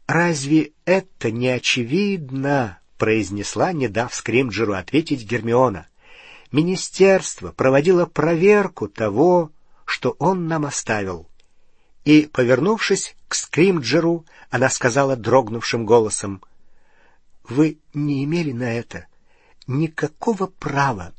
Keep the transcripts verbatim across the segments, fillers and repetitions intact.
«Разве это не очевидно?» — произнесла, не дав Скримджеру ответить, Гермиона. «Министерство проводило проверку того, что он нам оставил». И, повернувшись к Скримджеру, она сказала дрогнувшим голосом: «Вы не имели на это никакого права».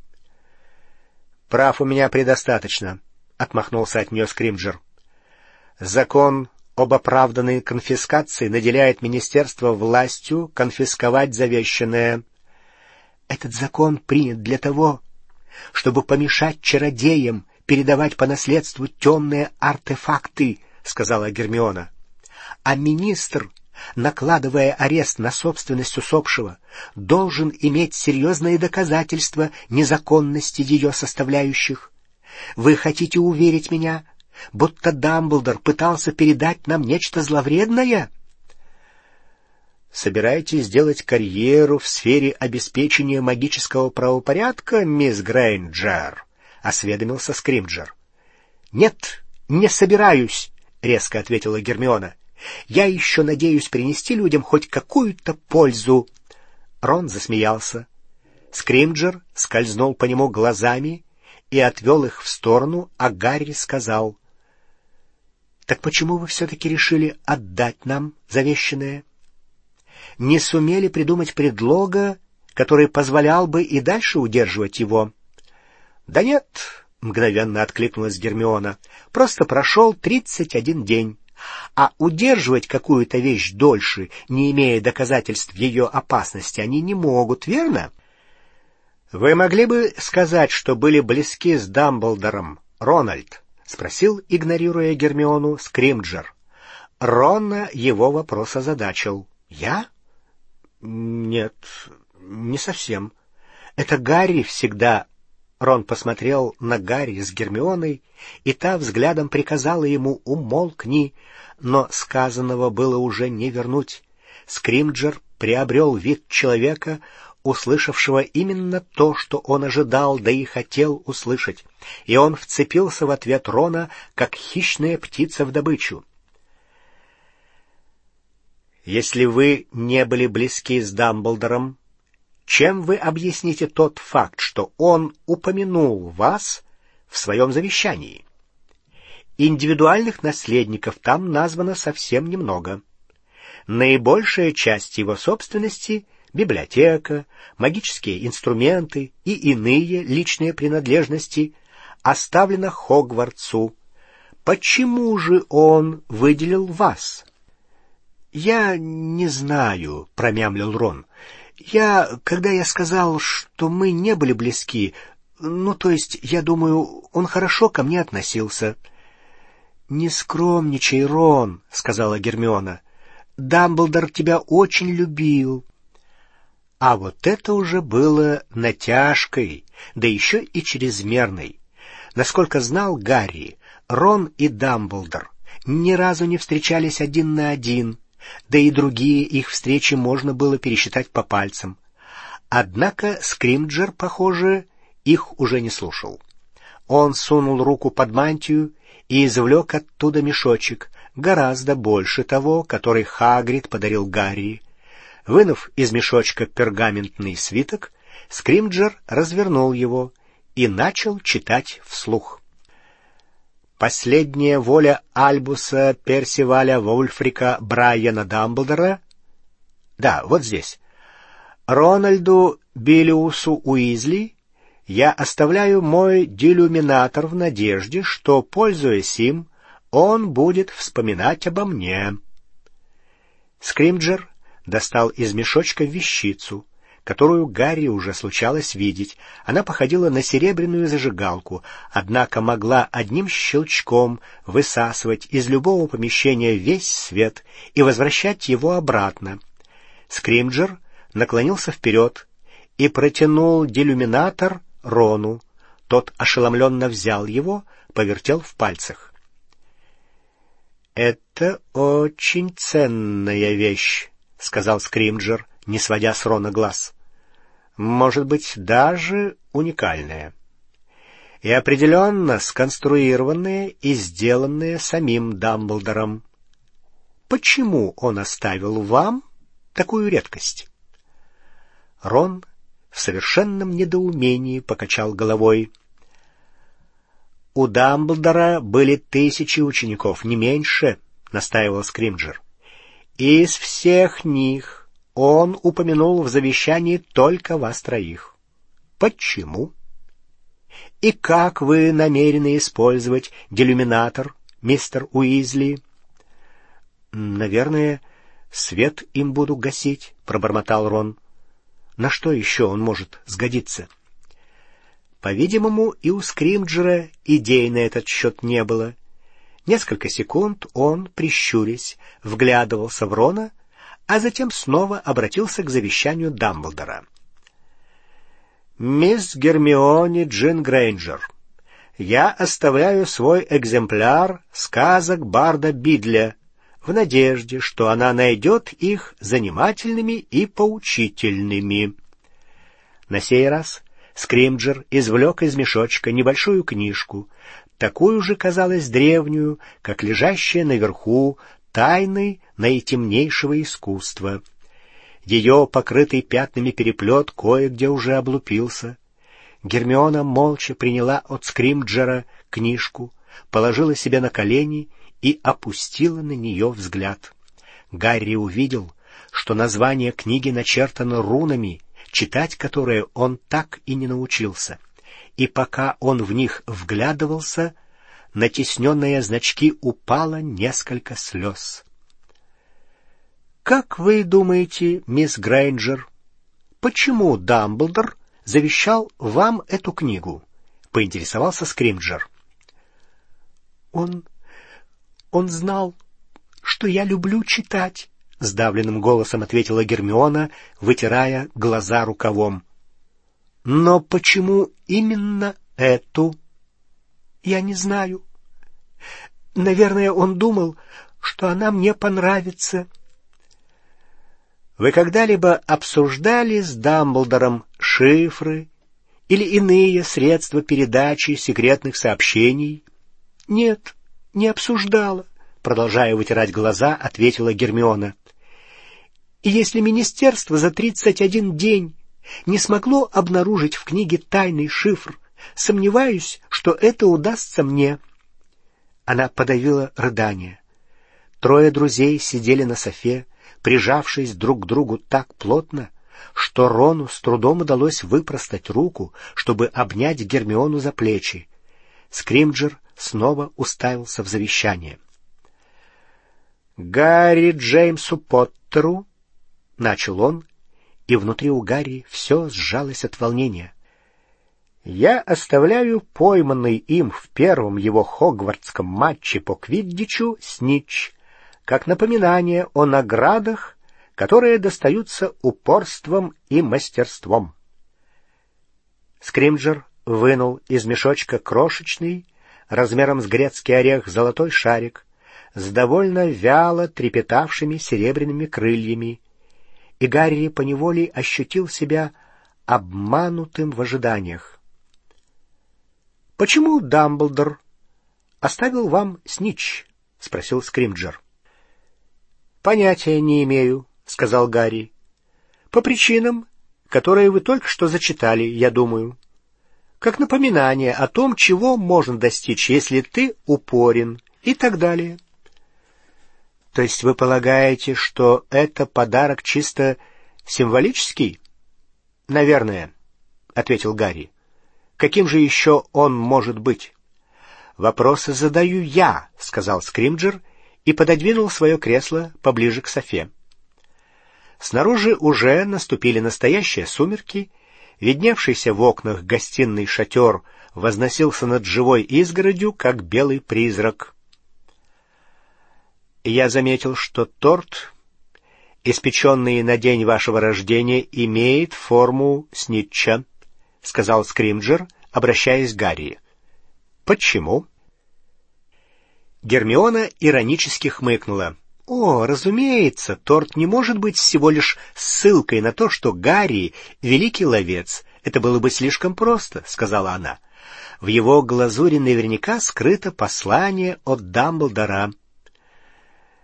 «Прав у меня предостаточно», — отмахнулся от нее Скримджер. «Закон об оправданной конфискации наделяет министерство властью конфисковать завещанное». «Этот закон принят для того, чтобы помешать чародеям передавать по наследству темные артефакты», — сказала Гермиона. «А министр, накладывая арест на собственность усопшего, должен иметь серьезные доказательства незаконности ее составляющих. Вы хотите уверить меня, будто Дамблдор пытался передать нам нечто зловредное?» «Собираетесь сделать карьеру в сфере обеспечения магического правопорядка, мисс Грейнджер?» — осведомился Скримджер. «Нет, не собираюсь», — резко ответила Гермиона. «Я еще надеюсь принести людям хоть какую-то пользу». Рон засмеялся. Скримджер скользнул по нему глазами и отвел их в сторону, а Гарри сказал: «Так почему вы все-таки решили отдать нам завещанное? Не сумели придумать предлога, который позволял бы и дальше удерживать его?» «Да нет», — мгновенно откликнулась Гермиона, — «просто прошел тридцать один день. А удерживать какую-то вещь дольше, не имея доказательств ее опасности, они не могут, верно?» «Вы могли бы сказать, что были близки с Дамблдором, Рональд?» — спросил, игнорируя Гермиону, Скримджер. Рона его вопрос озадачил. «Я? Нет, не совсем. Это Гарри всегда...» Рон посмотрел на Гарри с Гермионой, и та взглядом приказала ему: «Умолкни», но сказанного было уже не вернуть. Скримджер приобрел вид человека, услышавшего именно то, что он ожидал, да и хотел услышать, и он вцепился в ответ Рона, как хищная птица в добычу. «Если вы не были близки с Дамблдором, чем вы объясните тот факт, что он упомянул вас в своем завещании? Индивидуальных наследников там названо совсем немного. Наибольшая часть его собственности — библиотека, магические инструменты и иные личные принадлежности — оставлена Хогвартсу. Почему же он выделил вас?» «Я не знаю», — промямлил Рон. «Я, когда я сказал, что мы не были близки, ну, то есть, я думаю, он хорошо ко мне относился». «Не скромничай, Рон», — сказала Гермиона. «Дамблдор тебя очень любил». А вот это уже было натяжкой, да еще и чрезмерной. Насколько знал Гарри, Рон и Дамблдор ни разу не встречались один на один, да и другие их встречи можно было пересчитать по пальцам. Однако Скримджер, похоже, их уже не слушал. Он сунул руку под мантию и извлек оттуда мешочек, гораздо больше того, который Хагрид подарил Гарри. Вынув из мешочка пергаментный свиток, Скримджер развернул его и начал читать вслух. «Последняя воля Альбуса Персиваля Вульфрика Брайана Дамблдора». Да, вот здесь. «Рональду Билиусу Уизли я оставляю мой делюминатор в надежде, что, пользуясь им, он будет вспоминать обо мне». Скримджер достал из мешочка вещицу, которую Гарри уже случалось видеть. Она походила на серебряную зажигалку, однако могла одним щелчком высасывать из любого помещения весь свет и возвращать его обратно. Скримджер наклонился вперед и протянул делюминатор Рону. Тот ошеломленно взял его, повертел в пальцах. «Это очень ценная вещь», — сказал Скримджер, не сводя с Рона глаз. «Может быть, даже уникальная. И определенно сконструированная и сделанная самим Дамблдором. почему он оставил вам такую редкость?» Рон в совершенном недоумении покачал головой. «У Дамблдора были тысячи учеников, не меньше», — настаивал Скримджер. «И из всех них он упомянул в завещании только вас троих. Почему? И как вы намерены использовать делюминатор, мистер Уизли?» «Наверное, свет им буду гасить», — пробормотал Рон. «На что еще он может сгодиться?» По-видимому, и у Скримджера идей на этот счет не было. Несколько секунд он, прищурясь, вглядывался в Рона, а затем снова обратился к завещанию Дамблдора. «Мисс Гермионе Джин Грейнджер, я оставляю свой экземпляр сказок Барда Бидля в надежде, что она найдет их занимательными и поучительными». На сей раз Скримджер извлек из мешочка небольшую книжку, такую же, казалось, древнюю, как лежащая наверху тайны наитемнейшего искусства. Ее покрытый пятнами переплет кое-где уже облупился. Гермиона молча приняла от Скримджера книжку, положила себе на колени и опустила на нее взгляд. Гарри увидел, что название книги начертано рунами, читать которые он так и не научился. И пока он в них вглядывался, на тисненные значки упало несколько слез. «Как вы думаете, мисс Грейнджер, почему Дамблдор завещал вам эту книгу?» — поинтересовался Скримджер. «Он... он знал, что я люблю читать», — сдавленным голосом ответила Гермиона, вытирая глаза рукавом. «Но почему именно эту?» «Я не знаю. Наверное, он думал, что она мне понравится». «Вы когда-либо обсуждали с Дамблдором шифры или иные средства передачи секретных сообщений?» «Нет, не обсуждала», — продолжая вытирать глаза, ответила Гермиона. «И если министерство за тридцать один день не смогло обнаружить в книге тайный шифр, сомневаюсь, что это удастся мне». Она подавила рыдание. Трое друзей сидели на софе, прижавшись друг к другу так плотно, что Рону с трудом удалось выпростать руку, чтобы обнять Гермиону за плечи. Скримджер снова уставился в завещание. «Гарри Джеймсу Поттеру», — начал он, и внутри у Гарри все сжалось от волнения. «Я оставляю пойманный им в первом его хогвартском матче по квиддичу снитч, как напоминание о наградах, которые достаются упорством и мастерством». Скримджер вынул из мешочка крошечный, размером с грецкий орех, золотой шарик с довольно вяло трепетавшими серебряными крыльями, и Гарри поневоле ощутил себя обманутым в ожиданиях. «Почему Дамблдор оставил вам снитч?» — спросил Скримджер. «Понятия не имею», — сказал Гарри. «По причинам, которые вы только что зачитали, я думаю. Как напоминание о том, чего можно достичь, если ты упорен, и так далее». «То есть вы полагаете, что это подарок чисто символический?» «Наверное», — ответил Гарри. «Каким же еще он может быть?» «Вопросы задаю я», — сказал Скримджер и пододвинул свое кресло поближе к софе. Снаружи уже наступили настоящие сумерки, видневшийся в окнах гостиный шатер возносился над живой изгородью, как белый призрак. «Я заметил, что торт, испеченный на день вашего рождения, имеет форму снитча», — сказал Скримджер, обращаясь к Гарри. «Почему?» Гермиона иронически хмыкнула. «О, разумеется, торт не может быть всего лишь ссылкой на то, что Гарри — великий ловец. Это было бы слишком просто», — сказала она. «В его глазури наверняка скрыто послание от Дамблдора».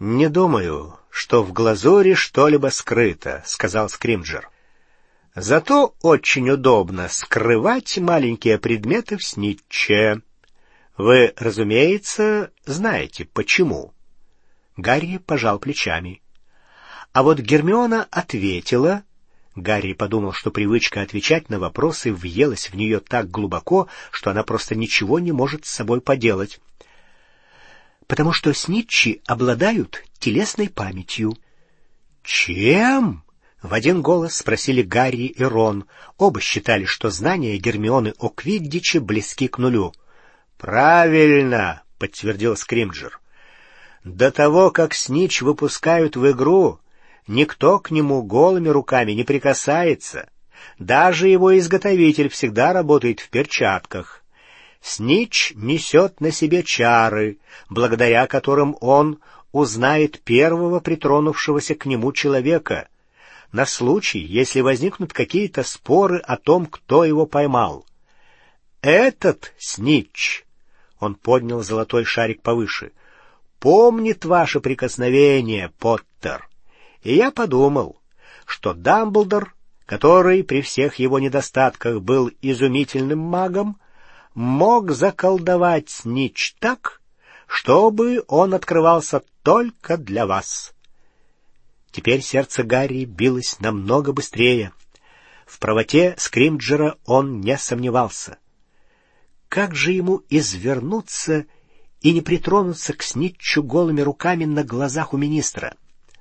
«Не думаю, что в глазури что-либо скрыто», — сказал Скримджер. «Зато очень удобно скрывать маленькие предметы в снитче. Вы, разумеется, знаете, почему». Гарри пожал плечами. А вот Гермиона ответила. Гарри подумал, что привычка отвечать на вопросы въелась в нее так глубоко, что она просто ничего не может с собой поделать. «Потому что снитчи обладают телесной памятью». «Чем?» — в один голос спросили Гарри и Рон. Оба считали, что знания Гермионы о квиддиче близки к нулю. «Правильно», — подтвердил Скримджер. «До того, как снитч выпускают в игру, никто к нему голыми руками не прикасается. Даже его изготовитель всегда работает в перчатках. Снитч несет на себе чары, благодаря которым он узнает первого притронувшегося к нему человека, на случай, если возникнут какие-то споры о том, кто его поймал. Этот снитч, он поднял золотой шарик повыше, помнит ваше прикосновение, Поттер. И я подумал, что Дамблдор, который при всех его недостатках был изумительным магом, мог заколдовать снитч так, чтобы он открывался только для вас. Теперь сердце Гарри билось намного быстрее. В правоте Скримджера он не сомневался. Как же ему извернуться и не притронуться к снитчу голыми руками на глазах у министра?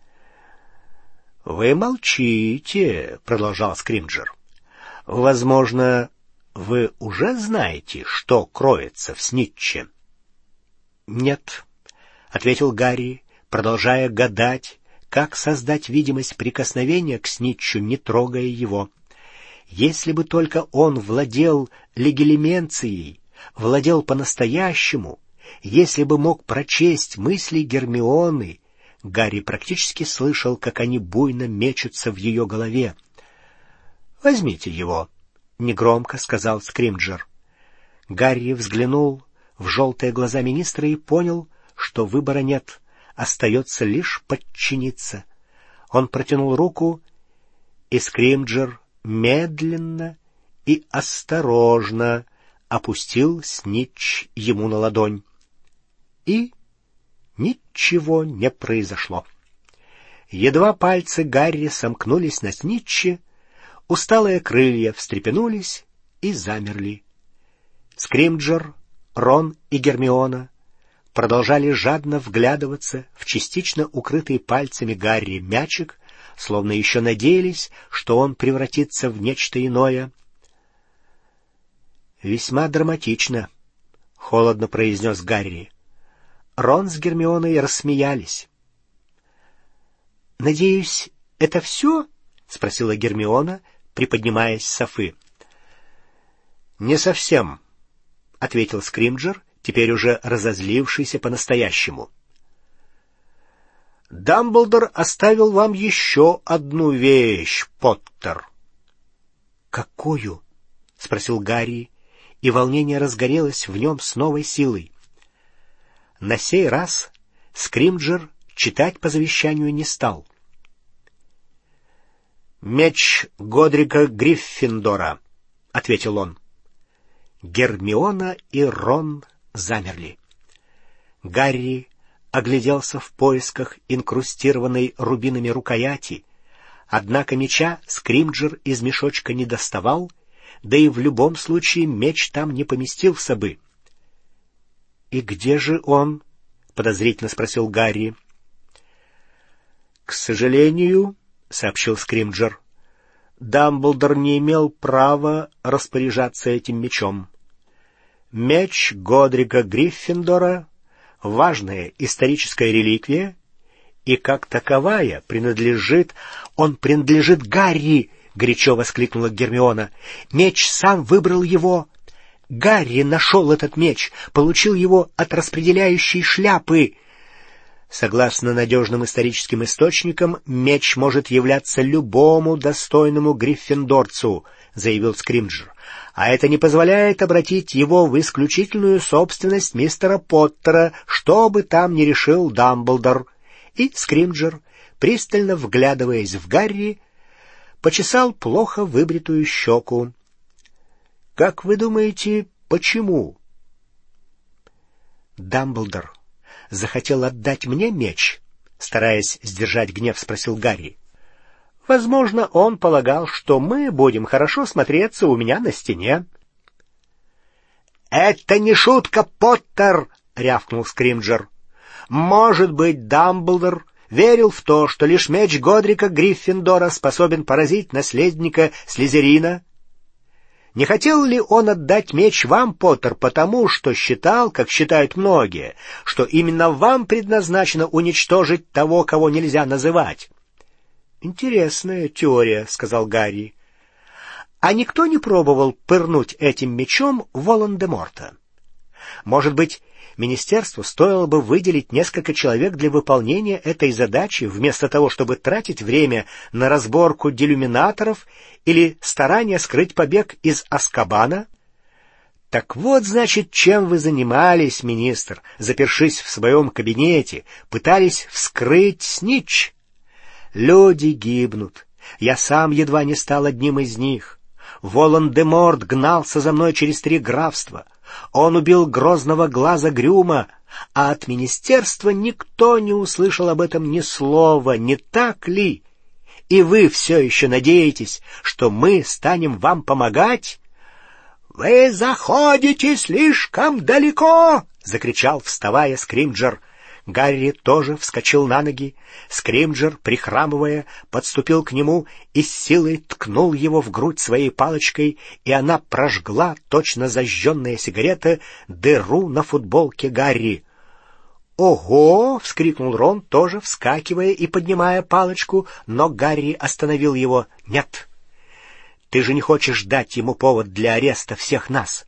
— Вы молчите, — продолжал Скримджер. — Возможно, вы уже знаете, что кроется в снитче? — Нет, — ответил Гарри, продолжая гадать, как создать видимость прикосновения к снитчу, не трогая его. Если бы только он владел легилименцией, владел по-настоящему, если бы мог прочесть мысли Гермионы, Гарри практически слышал, как они буйно мечутся в ее голове. — Возьмите его, — негромко сказал Скримджер. Гарри взглянул в желтые глаза министра и понял, что выбора нет, остается лишь подчиниться. Он протянул руку, и Скримджер медленно и осторожно опустил снитч ему на ладонь. И ничего не произошло. Едва пальцы Гарри сомкнулись на снитче, усталые крылья встрепенулись и замерли. Скримджер, Рон и Гермиона продолжали жадно вглядываться в частично укрытый пальцами Гарри мячик, словно еще надеялись, что он превратится в нечто иное. «Весьма драматично», — холодно произнес Гарри. Рон с Гермионой рассмеялись. «Надеюсь, это все?» — спросила Гермиона, приподнимаясь с софы. «Не совсем», — ответил Скримджер, теперь уже разозлившийся по-настоящему. «Дамблдор оставил вам еще одну вещь, Поттер». «Какую?» — спросил Гарри, и волнение разгорелось в нем с новой силой. На сей раз Скримджер читать по завещанию не стал. «Меч Годрика Гриффиндора», — ответил он. Гермиона и Рон замерли. Гарри огляделся в поисках инкрустированной рубинами рукояти, однако меча Скримджер из мешочка не доставал, да и в любом случае меч там не поместился бы. «И где же он?» — подозрительно спросил Гарри. «К сожалению, — сообщил Скримджер, — Дамблдор не имел права распоряжаться этим мечом. Меч Годрика Гриффиндора — важная историческая реликвия, и как таковая принадлежит... — Он принадлежит Гарри! — горячо воскликнула Гермиона. — Меч сам выбрал его. Гарри нашел этот меч, получил его от распределяющей шляпы. Согласно надежным историческим источникам, меч может являться любому достойному гриффиндорцу, заявил Скримджер, а это не позволяет обратить его в исключительную собственность мистера Поттера, что бы там ни решил Дамблдор. И Скримджер, пристально вглядываясь в Гарри, почесал плохо выбритую щеку. — Как вы думаете, почему? — Дамблдор захотел отдать мне меч? — стараясь сдержать гнев, спросил Гарри. — Возможно, он полагал, что мы будем хорошо смотреться у меня на стене. — Это не шутка, Поттер! — рявкнул Скримджер. — Может быть, Дамблдор верил в то, что лишь меч Годрика Гриффиндора способен поразить наследника Слизерина? Не хотел ли он отдать меч вам, Поттер, потому что считал, как считают многие, что именно вам предназначено уничтожить того, кого нельзя называть? — Интересная теория, — сказал Гарри. — А никто не пробовал пырнуть этим мечом Волан-де-Морта? Может быть, министерству стоило бы выделить несколько человек для выполнения этой задачи, вместо того, чтобы тратить время на разборку делюминаторов или старание скрыть побег из Азкабана? Так вот, значит, чем вы занимались, министр, запершись в своем кабинете, пытались вскрыть снитч. Люди гибнут. Я сам едва не стал одним из них. Волан-де-Морт гнался за мной через три графства. Он убил грозного глаза Грюма, а от министерства никто не услышал об этом ни слова, не так ли? И вы все еще надеетесь, что мы станем вам помогать? — Вы заходите слишком далеко! — закричал, вставая, Скримджер. Гарри тоже вскочил на ноги. Скримджер, прихрамывая, подступил к нему и с силой ткнул его в грудь своей палочкой, и она прожгла, точно зажженная сигарета, дыру на футболке Гарри. «Ого!» — вскрикнул Рон, тоже вскакивая и поднимая палочку, но Гарри остановил его. «Нет! Ты же не хочешь дать ему повод для ареста всех нас!»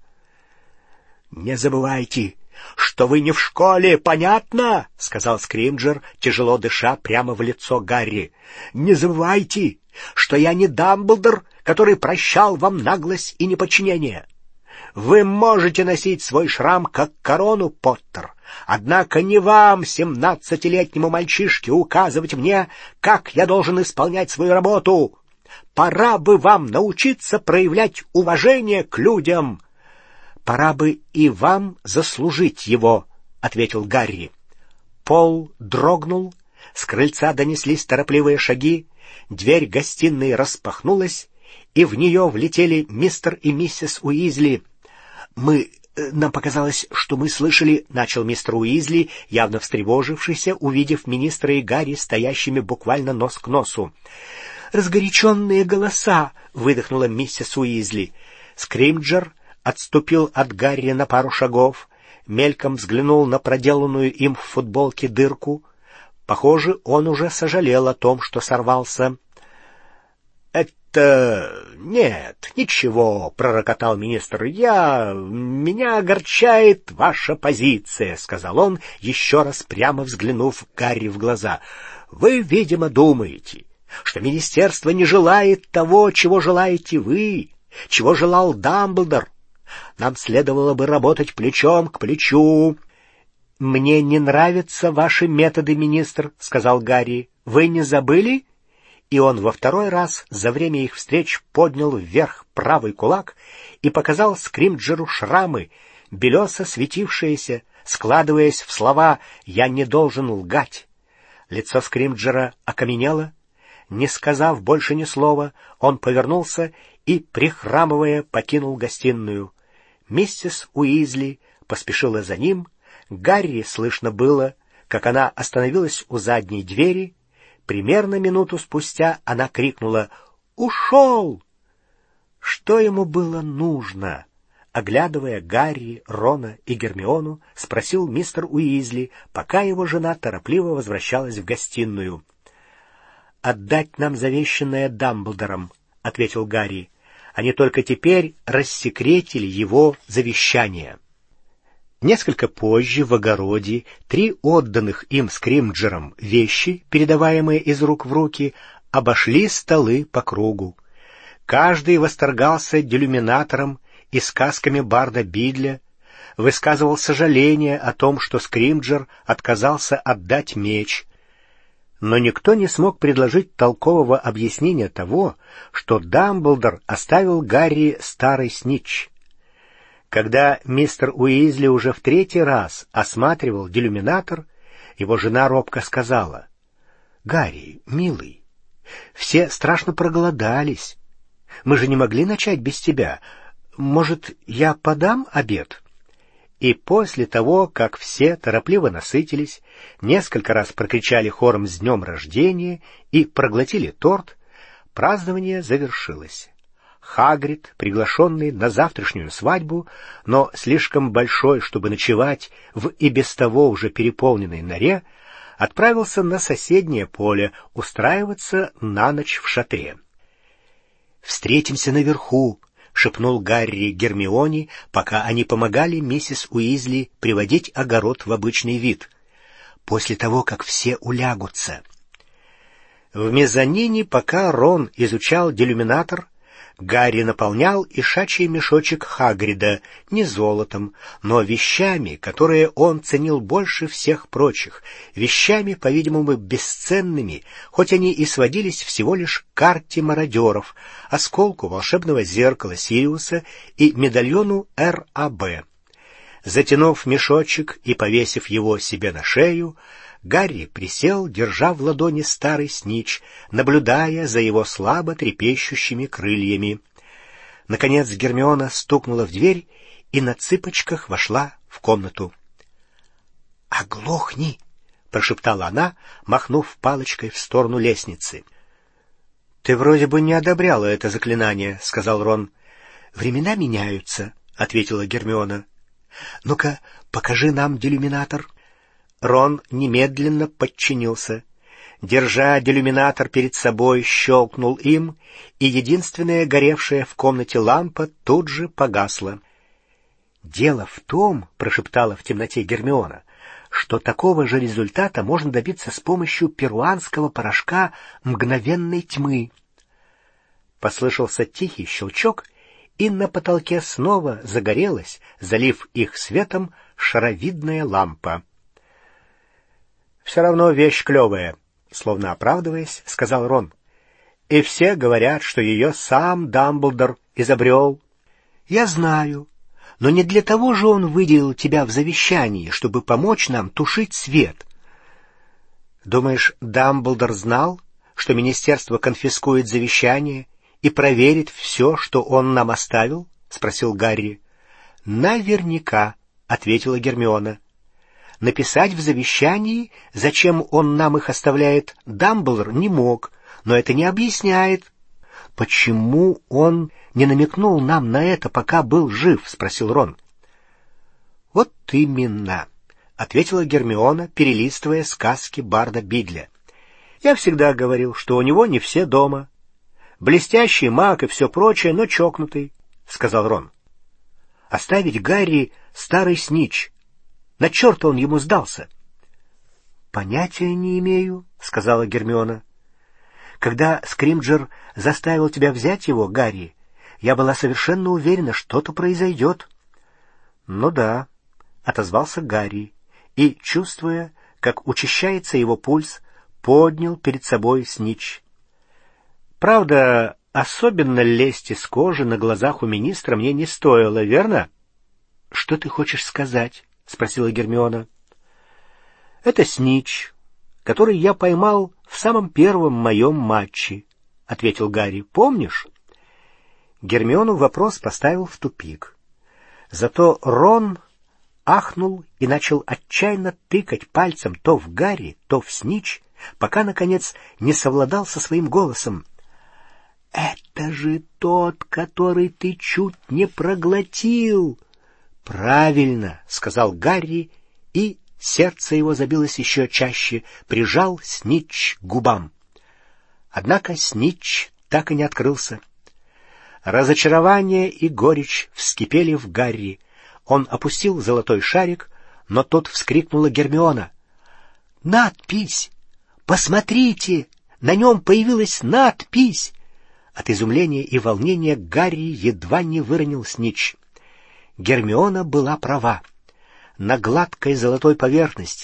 «Не забывайте, что вы не в школе, понятно?» — сказал Скримджер, тяжело дыша прямо в лицо Гарри. «Не забывайте, что я не Дамблдор, который прощал вам наглость и неподчинение. Вы можете носить свой шрам как корону, Поттер, однако не вам, семнадцатилетнему мальчишке, указывать мне, как я должен исполнять свою работу. Пора бы вам научиться проявлять уважение к людям». «Пора бы и вам заслужить его», — ответил Гарри. Пол дрогнул, с крыльца донеслись торопливые шаги, дверь гостиной распахнулась, и в нее влетели мистер и миссис Уизли. «Мы... нам показалось, что мы слышали», — начал мистер Уизли, явно встревожившийся, увидев министра и Гарри стоящими буквально нос к носу. «Разгоряченные голоса», — выдохнула миссис Уизли. Скримджер отступил от Гарри на пару шагов, мельком взглянул на проделанную им в футболке дырку. Похоже, он уже сожалел о том, что сорвался. — Это... нет, ничего, — пророкотал министр. — Я... меня огорчает ваша позиция, — сказал он, еще раз прямо взглянув Гарри в глаза. — Вы, видимо, думаете, что министерство не желает того, чего желаете вы, чего желал Дамблдор. Нам следовало бы работать плечом к плечу. — Мне не нравятся ваши методы, министр, — сказал Гарри. — Вы не забыли? И он во второй раз за время их встреч поднял вверх правый кулак и показал Скримджеру шрамы, белесо светившиеся, складываясь в слова «Я не должен лгать». Лицо Скримджера окаменело. Не сказав больше ни слова, он повернулся и, прихрамывая, покинул гостиную. Миссис Уизли поспешила за ним. Гарри слышно было, как она остановилась у задней двери. Примерно минуту спустя она крикнула «Ушел!». Что ему было нужно? Оглядывая Гарри, Рона и Гермиону, спросил мистер Уизли, пока его жена торопливо возвращалась в гостиную. «Отдать нам завещанное Дамблдором», — ответил Гарри. Они только теперь рассекретили его завещание. Несколько позже в огороде три отданных им Скримджером вещи, передаваемые из рук в руки, обошли столы по кругу. Каждый восторгался делюминатором и сказками барда Бидля, высказывал сожаление о том, что Скримджер отказался отдать меч. Но никто не смог предложить толкового объяснения того, что Дамблдор оставил Гарри старый снитч. Когда мистер Уизли уже в третий раз осматривал делюминатор, его жена робко сказала: «Гарри, милый, все страшно проголодались. Мы же не могли начать без тебя. Может, я подам обед?» И после того, как все торопливо насытились, несколько раз прокричали хором «С днем рождения» и проглотили торт, празднование завершилось. Хагрид, приглашенный на завтрашнюю свадьбу, но слишком большой, чтобы ночевать в и без того уже переполненной норе, отправился на соседнее поле устраиваться на ночь в шатре. «Встретимся наверху», — шепнул Гарри Гермионе, пока они помогали миссис Уизли приводить огород в обычный вид. «После того, как все улягутся». В мезонине, пока Рон изучал делюминатор, Гарри наполнял ишачий мешочек Хагрида не золотом, но вещами, которые он ценил больше всех прочих, вещами, по-видимому, бесценными, хоть они и сводились всего лишь к карте мародеров, осколку волшебного зеркала Сириуса и медальону эр а бэ. Затянув мешочек и повесив его себе на шею, Гарри присел, держа в ладони старый снитч, наблюдая за его слабо трепещущими крыльями. Наконец Гермиона стукнула в дверь и на цыпочках вошла в комнату. «Оглохни!» — прошептала она, махнув палочкой в сторону лестницы. «Ты вроде бы не одобряла это заклинание», — сказал Рон. «Времена меняются», — ответила Гермиона. «Ну-ка, покажи нам делюминатор». Рон немедленно подчинился. Держа делюминатор перед собой, щелкнул им, и единственная горевшая в комнате лампа тут же погасла. «Дело в том, — прошептала в темноте Гермиона, — что такого же результата можно добиться с помощью перуанского порошка мгновенной тьмы». Послышался тихий щелчок, и на потолке снова загорелась, залив их светом, шаровидная лампа. «Все равно вещь клевая», — словно оправдываясь, сказал Рон. «И все говорят, что ее сам Дамблдор изобрел». «Я знаю, но не для того же он выделил тебя в завещании, чтобы помочь нам тушить свет». «Думаешь, Дамблдор знал, что министерство конфискует завещание и проверит все, что он нам оставил?» — спросил Гарри. «Наверняка», — ответила Гермиона. Написать в завещании, зачем он нам их оставляет, Дамблдор не мог, но это не объясняет. — Почему он не намекнул нам на это, пока был жив? — спросил Рон. — Вот именно, — ответила Гермиона, перелистывая сказки барда Бидля. — Я всегда говорил, что у него не все дома. Блестящий маг и все прочее, но чокнутый, — сказал Рон. — Оставить Гарри старый снитч. На черта он ему сдался. — Понятия не имею, — сказала Гермиона. — Когда Скримджер заставил тебя взять его, Гарри, я была совершенно уверена, что-то произойдет. — Ну да, — отозвался Гарри, и, чувствуя, как учащается его пульс, поднял перед собой снитч. Правда, особенно лезть из кожи на глазах у министра мне не стоило, верно? — Что ты хочешь сказать? — спросила Гермиона. — Это снитч, который я поймал в самом первом моем матче, — ответил Гарри. — Помнишь? Гермиону вопрос поставил в тупик. Зато Рон ахнул и начал отчаянно тыкать пальцем то в Гарри, то в снитч, пока, наконец, не совладал со своим голосом. — Это же тот, который ты чуть не проглотил! — Правильно, — сказал Гарри, и сердце его забилось еще чаще, прижал снитч к губам. Однако снитч так и не открылся. Разочарование и горечь вскипели в Гарри. Он опустил золотой шарик, но тут вскрикнула Гермиона. — Надпись! Посмотрите! На нем появилась надпись! От изумления и волнения Гарри едва не выронил снитч. Гермиона была права. На гладкой золотой поверхности,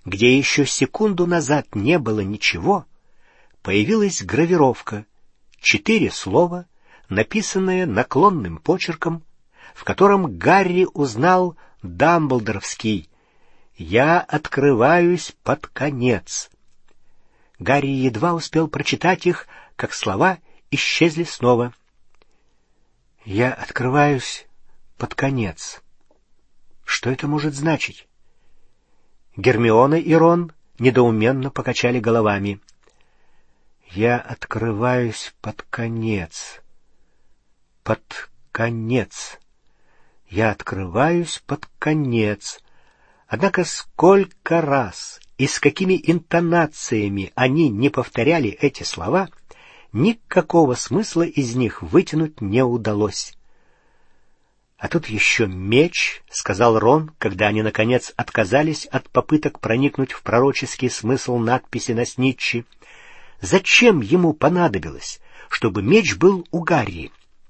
где еще секунду назад не было ничего, появилась гравировка, четыре слова, написанные наклонным почерком, в котором Гарри узнал дамблдоровский «Я открываюсь под конец». Гарри едва успел прочитать их, как слова исчезли снова. «Я открываюсь под конец». Что это может значить? Гермиона и Рон недоуменно покачали головами. «Я открываюсь под конец. Под конец. Я открываюсь под конец». Однако сколько раз и с какими интонациями они не повторяли эти слова, никакого смысла из них вытянуть не удалось. «А тут еще меч», — сказал Рон, когда они, наконец, отказались от попыток проникнуть в пророческий смысл надписи на снитче. «Зачем ему понадобилось, чтобы меч был у Гарри?»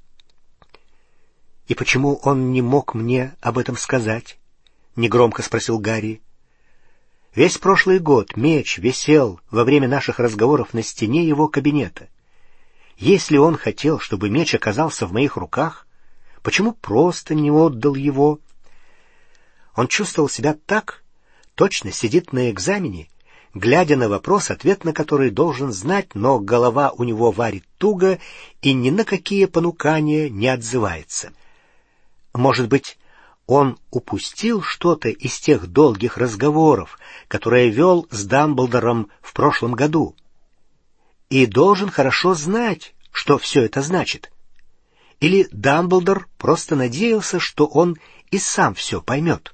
«И почему он не мог мне об этом сказать?» — негромко спросил Гарри. «Весь прошлый год меч висел во время наших разговоров на стене его кабинета. Если он хотел, чтобы меч оказался в моих руках, почему просто не отдал его?» Он чувствовал себя так, точно сидит на экзамене, глядя на вопрос, ответ на который должен знать, но голова у него варит туго и ни на какие понукания не отзывается. Может быть, он упустил что-то из тех долгих разговоров, которые вел с Дамблдором в прошлом году, и должен хорошо знать, что все это значит. Или Дамблдор просто надеялся, что он и сам все поймет.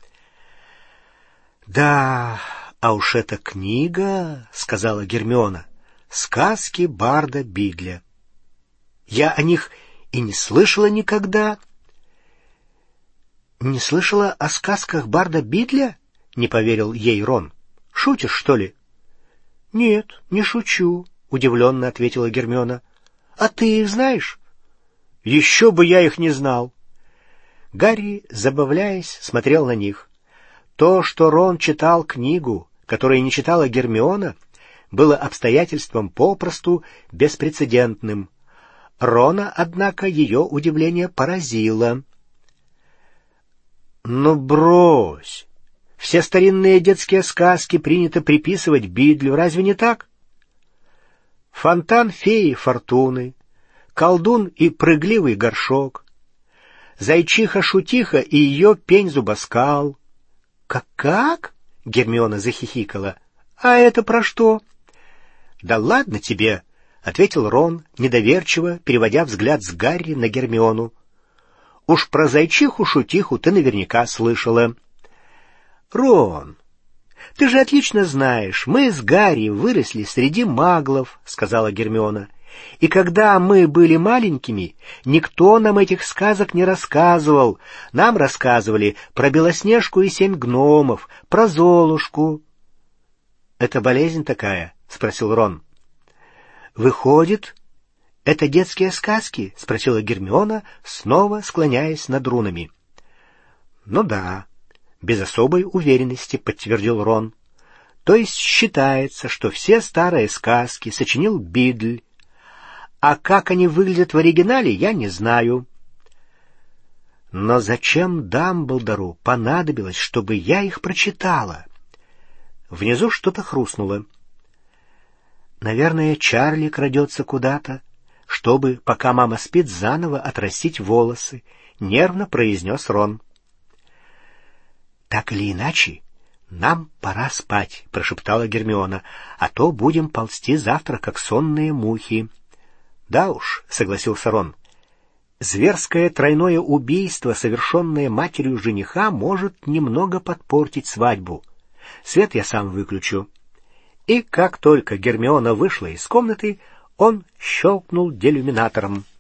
«Да, а уж эта книга, — сказала Гермиона, — сказки Барда Бидля. Я о них и не слышала никогда». «Не слышала о сказках Барда Бидля?» — не поверил ей Рон. «Шутишь, что ли?» «Нет, не шучу», — удивленно ответила Гермиона. «А ты их знаешь?» «Еще бы я их не знал». Гарри, забавляясь, смотрел на них. То, что Рон читал книгу, которую не читала Гермиона, было обстоятельством попросту беспрецедентным. Рона, однако, ее удивление поразило. «Ну брось! Все старинные детские сказки принято приписывать Бидлю, разве не так? Фонтан феи Фортуны, колдун и прыгливый горшок, зайчиха-шутиха и ее пень-зубоскал». «Как-как?» — Гермиона захихикала. «А это про что?» «Да ладно тебе!» — ответил Рон, недоверчиво, переводя взгляд с Гарри на Гермиону. «Уж про зайчиху-шутиху ты наверняка слышала». «Рон, ты же отлично знаешь, мы с Гарри выросли среди маглов», — сказала Гермиона. «И когда мы были маленькими, никто нам этих сказок не рассказывал. Нам рассказывали про Белоснежку и семь гномов, про Золушку». «Это болезнь такая?» — спросил Рон. «Выходит, это детские сказки?» — спросила Гермиона, снова склоняясь над рунами. «Ну да», — без особой уверенности подтвердил Рон. «То есть считается, что все старые сказки сочинил Бидль. А как они выглядят в оригинале, я не знаю». «Но зачем Дамблдору понадобилось, чтобы я их прочитала?» Внизу что-то хрустнуло. «Наверное, Чарли крадется куда-то, чтобы, пока мама спит, заново отрастить волосы», — нервно произнес Рон. «Так или иначе, нам пора спать», — прошептала Гермиона, «а то будем ползти завтра, как сонные мухи». «Да уж», — согласился Рон, — «зверское тройное убийство, совершенное матерью жениха, может немного подпортить свадьбу. Свет я сам выключу». И как только Гермиона вышла из комнаты, он щелкнул делюминатором.